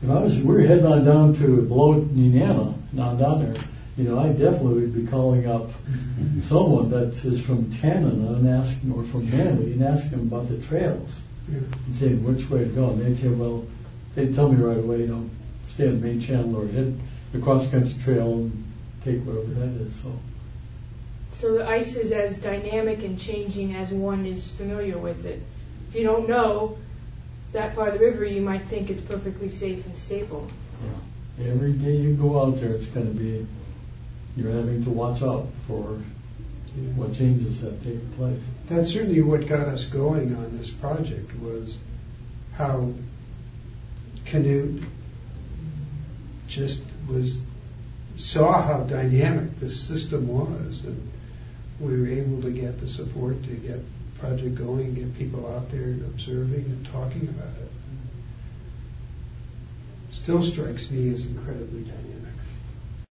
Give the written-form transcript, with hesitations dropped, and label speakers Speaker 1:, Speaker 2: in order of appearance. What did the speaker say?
Speaker 1: we were heading on down to below Nenana, down there, I definitely would be calling up someone that is from Tanana and asking, or from Manly, and asking them about the trails.
Speaker 2: Yeah.
Speaker 1: And saying which way to go. And they'd say, well, they'd tell me right away, stay on the main channel or head the cross-country trail and take whatever that is.
Speaker 3: So the ice is as dynamic and changing as one is familiar with it. If you don't know that part of the river, you might think it's perfectly safe and stable.
Speaker 1: Yeah. Every day you go out there, it's going to be, you're having to watch out for what changes have taken place.
Speaker 2: That's certainly what got us going on this project, was how Canute just saw how dynamic this system was, and we were able to get the support to get the project going, get people out there observing and talking about it. Still strikes me as incredibly dynamic.